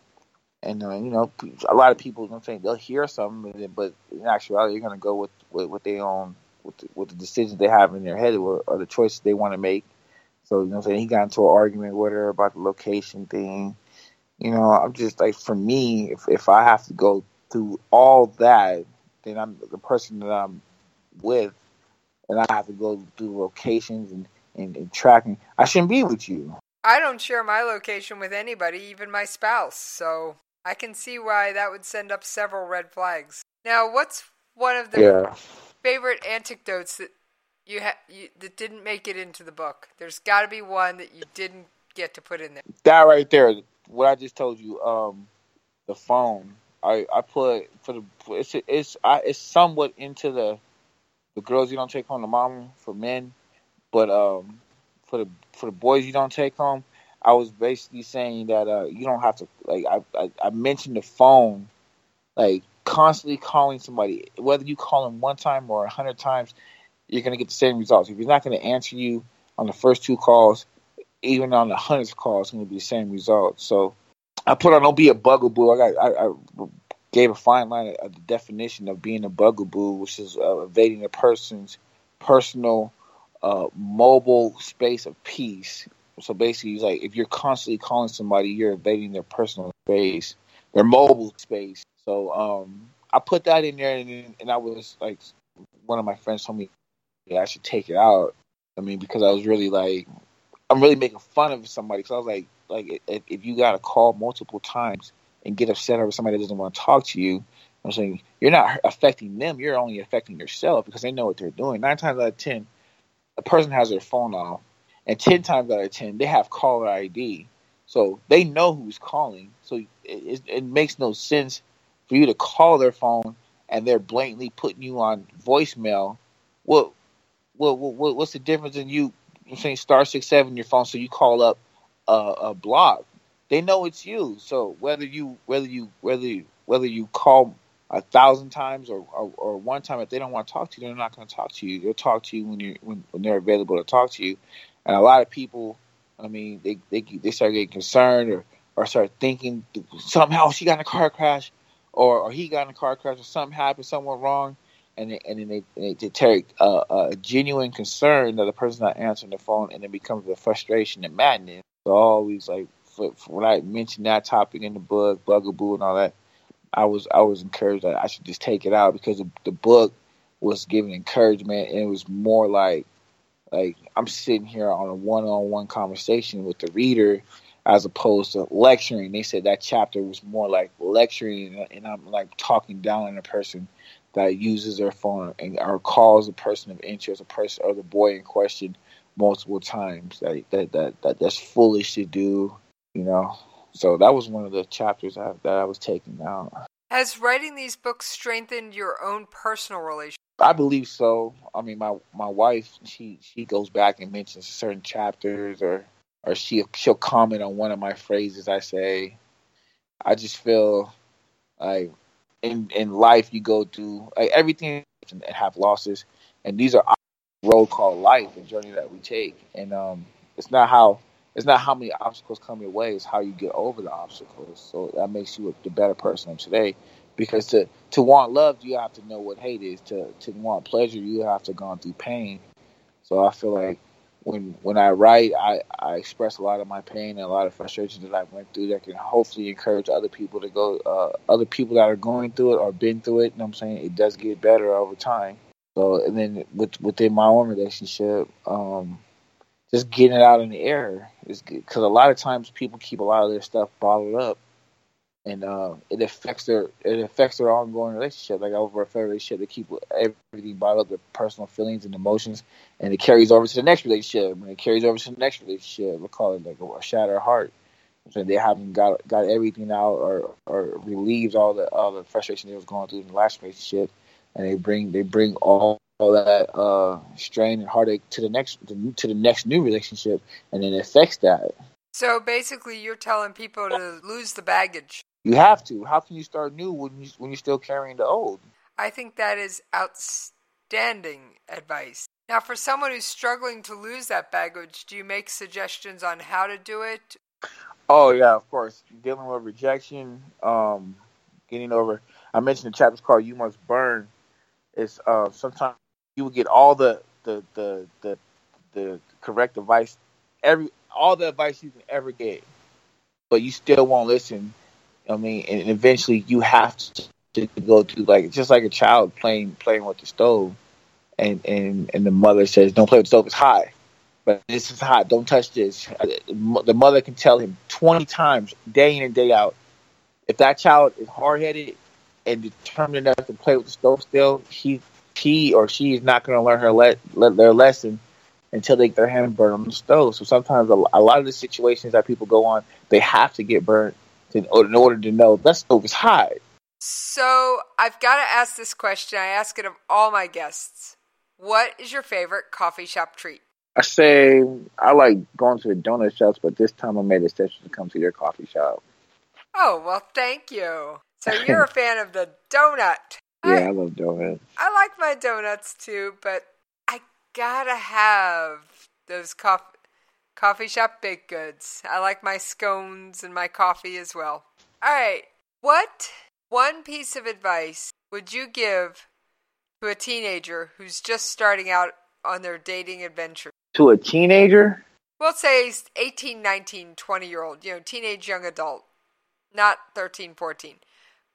And uh, you know, a lot of people don't think they'll hear something, but in actuality, you're gonna go with with what they own, with the, with the decisions they have in their head, or, or the choices they want to make. So you know, what I'm saying, he got into an argument with her about the location thing. You know, I'm just like, for me, if if I have to go through all that, then I'm the person that I'm with, and I have to go through locations and, and, and tracking. I shouldn't be with you. I don't share my location with anybody, even my spouse, so I can see why that would send up several red flags. Now, what's one of the yeah. favorite anecdotes that you, ha- you that didn't make it into the book? There's got to be one that you didn't get to put in there. That right there. What I just told you, um, the phone. I, I put for the it's it's I, it's somewhat into the the girls you don't take home to mama for men, but um, for the for the boys you don't take home, I was basically saying that uh, you don't have to like I, I I mentioned the phone, like constantly calling somebody, whether you call them one time or a hundred times, you're gonna get the same results. If he's not gonna answer you on the first two calls, even on the hundredth call, it's going to be the same result. So I put on, don't be a bugaboo. I got, I, I gave a fine line of the definition of being a bugaboo, which is uh, invading a person's personal, uh, mobile space of peace. So basically, it's like if you're constantly calling somebody, you're invading their personal space, their mobile space. So um, I put that in there, and and I was like, one of my friends told me yeah, I should take it out. I mean, because I was really like, I'm really making fun of somebody. Because I was like, like if, if you got to call multiple times and get upset over somebody that doesn't want to talk to you, I'm saying you're not affecting them. You're only affecting yourself because they know what they're doing. Nine times out of ten, a person has their phone off, and ten times out of ten, they have caller I D. So they know who's calling. So it, it, it makes no sense for you to call their phone and they're blatantly putting you on voicemail. What, what, what what's the difference in you saying star six seven your phone so you call up a, a block? They know it's you. So whether you whether you whether you, whether you call a thousand times or, or or one time, if they don't want to talk to you, they're not going to talk to you. They'll talk to you when you when, when they're available to talk to you. And a lot of people, I mean, they they they start getting concerned or, or start thinking somehow she got in a car crash, or, or he got in a car crash, or something happened, something went wrong, and they, and then they they, they take a, a genuine concern that the person's not answering the phone, and it becomes a frustration and madness. So I always like for, for when I mentioned that topic in the book, Bugaboo and all that, I was I was encouraged that I should just take it out because the, the book was giving encouragement, and it was more like. Like, I'm sitting here on a one-on-one conversation with the reader as opposed to lecturing. They said that chapter was more like lecturing, and I'm like talking down on a person that uses their phone and or calls a person of interest, a person or the boy in question multiple times. That that that, that that's foolish to do, you know. So that was one of the chapters I, that I was taking out. Has writing these books strengthened your own personal relationship? I believe so. I mean, my, my wife, she, she goes back and mentions certain chapters, or or she she'll comment on one of my phrases I say. I just feel like in in life you go through like everything and have losses, and these are a road called life, the journey that we take, and um, it's not how it's not how many obstacles come your way, it's how you get over the obstacles. So that makes you the better person of today. Because to, to want love, you have to know what hate is. To to want pleasure, you have to go through pain. So I feel like when when I write, I, I express a lot of my pain and a lot of frustration that I went through that can hopefully encourage other people to go, uh, other people that are going through it or been through it. You know what I'm saying? It does get better over time. So, and then with, within my own relationship, um, just getting it out in the air is good. Because a lot of times people keep a lot of their stuff bottled up. And uh, it affects their it affects their ongoing relationship. Like over a fair relationship, they keep everything bottled up, their personal feelings and emotions, and it carries over to the next relationship. When it carries over to the next relationship, we call it like a shattered heart. So they haven't got got everything out or or relieved all the all the frustration they was going through in the last relationship, and they bring they bring all, all that uh, strain and heartache to the next to the next new relationship, and then it affects that. So basically, you're telling people to lose the baggage. You have to. How can you start new when you when you're still carrying the old? I think that is outstanding advice. Now, for someone who's struggling to lose that baggage, do you make suggestions on how to do it? Oh yeah, of course. Dealing with rejection, um, getting over. I mentioned the chapter's called "You Must Burn." It's uh, sometimes you will get all the the, the the the correct advice, every all the advice you can ever get, but you still won't listen. I mean, and eventually you have to, to go through, like, just like a child playing playing with the stove, and, and, and the mother says, "Don't play with the stove; it's hot." But this is hot. Don't touch this. The mother can tell him twenty times, day in and day out. If that child is hard headed and determined enough to play with the stove, still he he or she is not going to learn her le- le- their lesson until they get their hand burned on the stove. So sometimes a, a lot of the situations that people go on, they have to get burnt in order to know that stove is hot. So I've got to ask this question. I ask it of all my guests. What is your favorite coffee shop treat? I say I like going to the donut shops, but this time I made a decision to come to your coffee shop. Oh, well, thank you. So you're a fan of the donut. Yeah, I, I love donuts. I like my donuts too, but I gotta have those coffee coffee shop baked goods. I like my scones and my coffee as well. All right, what one piece of advice would you give to a teenager who's just starting out on their dating adventure? To a teenager? We'll say eighteen, nineteen, twenty-year-old, you know, teenage young adult, not thirteen, fourteen.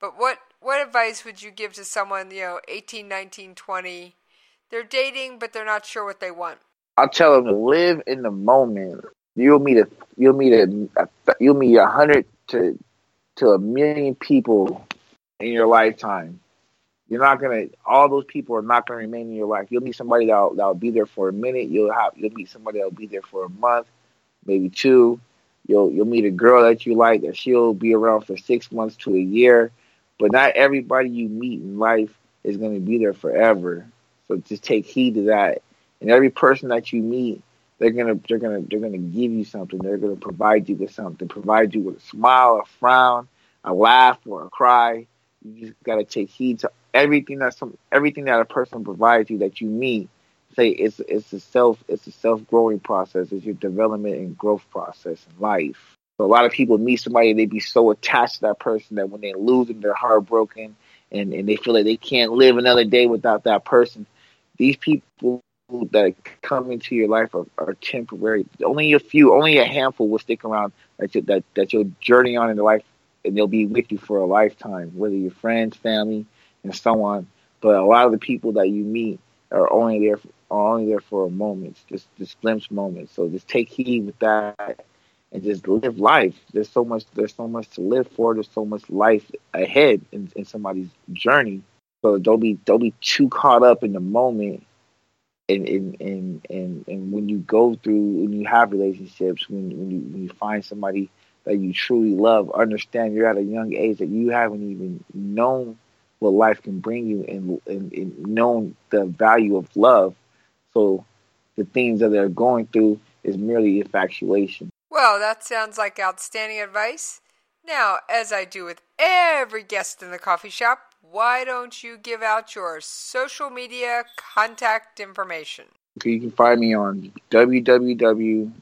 But what, what advice would you give to someone, you know, eighteen, nineteen, twenty? They're dating, but they're not sure what they want. I'll tell them to live in the moment. You'll meet a, you'll meet a, a you'll meet a hundred to, to a million people in your lifetime. You're not gonna. All those people are not gonna remain in your life. You'll meet somebody that'll that'll be there for a minute. You'll have. You'll meet somebody that'll be there for a month, maybe two. You'll you'll meet a girl that you like that she'll be around for six months to a year. But not everybody you meet in life is gonna be there forever. So just take heed to that. And every person that you meet, they're gonna they're gonna they're gonna give you something. They're gonna provide you with something. Provide you with a smile, a frown, a laugh, or a cry. You just gotta take heed to everything that some everything that a person provides you that you meet. Say it's it's a self it's a self growing process. It's your development and growth process in life. So a lot of people meet somebody, they be so attached to that person that when they lose them, they're heartbroken and, and they feel like they can't live another day without that person. These people that come into your life are, are temporary. Only a few, only a handful will stick around that you, that that you'll journey on in the life, and they'll be with you for a lifetime. Whether you're friends, family, and so on. But a lot of the people that you meet are only there, are only there for a moment, just just glimpse moments. So just take heed with that, and just live life. There's so much. There's so much to live for. There's so much life ahead in, in somebody's journey. So don't be don't be too caught up in the moment. And and, and and and when you go through, when you have relationships, when when you when you find somebody that you truly love, understand you're at a young age that you haven't even known what life can bring you, and, and, and known the value of love. So the things that they're going through is merely infatuation. Well, that sounds like outstanding advice. Now, as I do with every guest in the coffee shop, why don't you give out your social media contact information? You can find me on w w w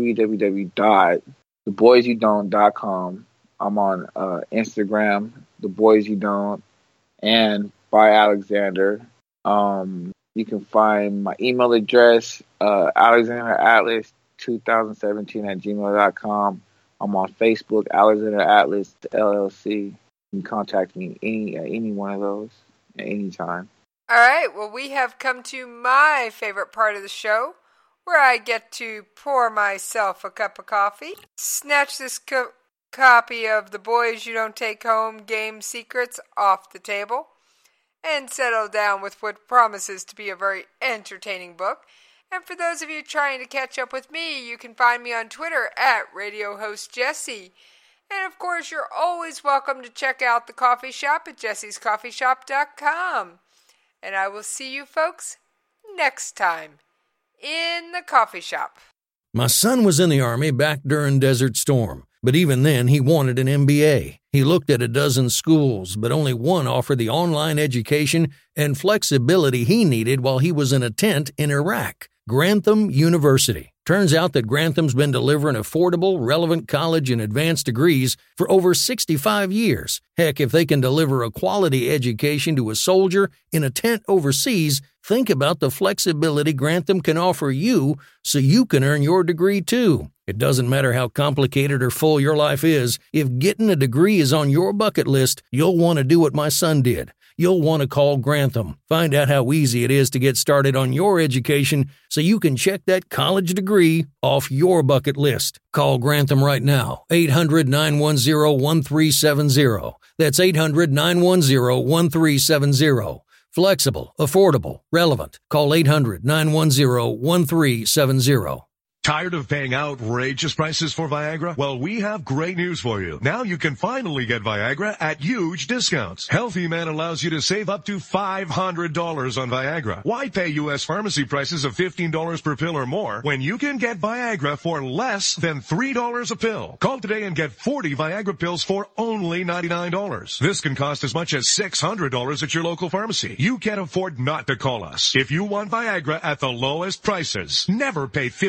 dot the boys you don't dot com. I'm on uh, Instagram, The Boys You Don't, and by Alexander. Um, you can find my email address, uh, Alexander Atlas twenty seventeen at gmail dot com. I'm on Facebook, Alexander Atlas L L C. You can contact me any at any one of those at any time. All right, well, we have come to my favorite part of the show, where I get to pour myself a cup of coffee, snatch this co- copy of The Boys You Don't Take Home Game Secrets off the table, and settle down with what promises to be a very entertaining book. And for those of you trying to catch up with me, you can find me on Twitter at Radio Host Jesse. And of course, you're always welcome to check out the coffee shop at jessie's coffee shop dot com. And I will see you folks next time in the coffee shop. My son was in the Army back during Desert Storm, but even then he wanted an M B A. He looked at a dozen schools, but only one offered the online education and flexibility he needed while he was in a tent in Iraq, Grantham University. Turns out that Grantham's been delivering affordable, relevant college and advanced degrees for over sixty-five years. Heck, if they can deliver a quality education to a soldier in a tent overseas, think about the flexibility Grantham can offer you so you can earn your degree too. It doesn't matter how complicated or full your life is, if getting a degree is on your bucket list, you'll want to do what my son did. You'll want to call Grantham. Find out how easy it is to get started on your education so you can check that college degree off your bucket list. Call Grantham right now, eight hundred, nine one zero, one three seven zero. That's eight hundred, nine one zero, one three seven zero. Flexible, affordable, relevant. Call eight hundred, nine one zero, one three seven zero. Tired of paying outrageous prices for Viagra? Well, we have great news for you. Now you can finally get Viagra at huge discounts. Healthy Man allows you to save up to five hundred dollars on Viagra. Why pay U S pharmacy prices of fifteen dollars per pill or more when you can get Viagra for less than three dollars a pill? Call today and get forty Viagra pills for only ninety-nine dollars. This can cost as much as six hundred dollars at your local pharmacy. You can't afford not to call us. If you want Viagra at the lowest prices, never pay fifteen dollars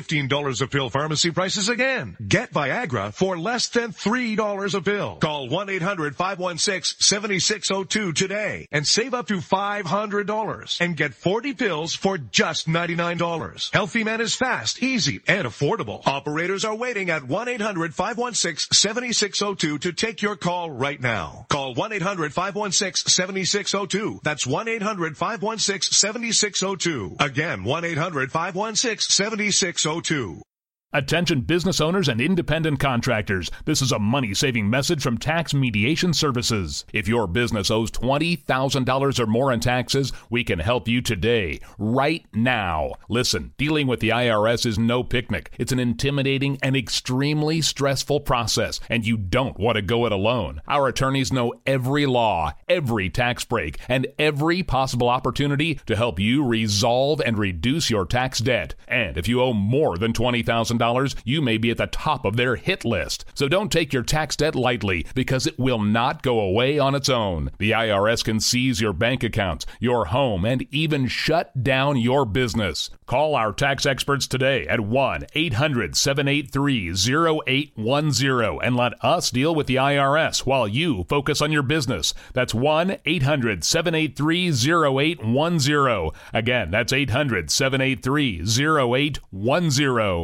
dollars a pill pharmacy prices again. Get Viagra for less than three dollars a pill. Call one eight hundred five one six seven six zero two today and save up to five hundred dollars and get forty pills for just ninety-nine dollars. Healthy Man is fast, easy, and affordable. Operators are waiting at one eight hundred five one six seven six zero two to take your call right now. Call one eight hundred five one six seven six zero two. That's one eight hundred five one six seven six zero two. Again, one eight hundred five one six seven six zero two. Attention business owners and independent contractors. This is a money-saving message from Tax Mediation Services. If your business owes twenty thousand dollars or more in taxes, we can help you today, right now. Listen, dealing with the I R S is no picnic. It's an intimidating and extremely stressful process, and you don't want to go it alone. Our attorneys know every law, every tax break, and every possible opportunity to help you resolve and reduce your tax debt. And if you owe more than twenty thousand dollars, you may be at the top of their hit list. So don't take your tax debt lightly, because it will not go away on its own. The I R S can seize your bank accounts, your home, and even shut down your business. Call our tax experts today at one eight hundred seven eight three zero eight one zero and let us deal with the I R S while you focus on your business. That's one eight hundred seven eight three zero eight one zero. Again, that's eight hundred seven eight three zero eight one zero.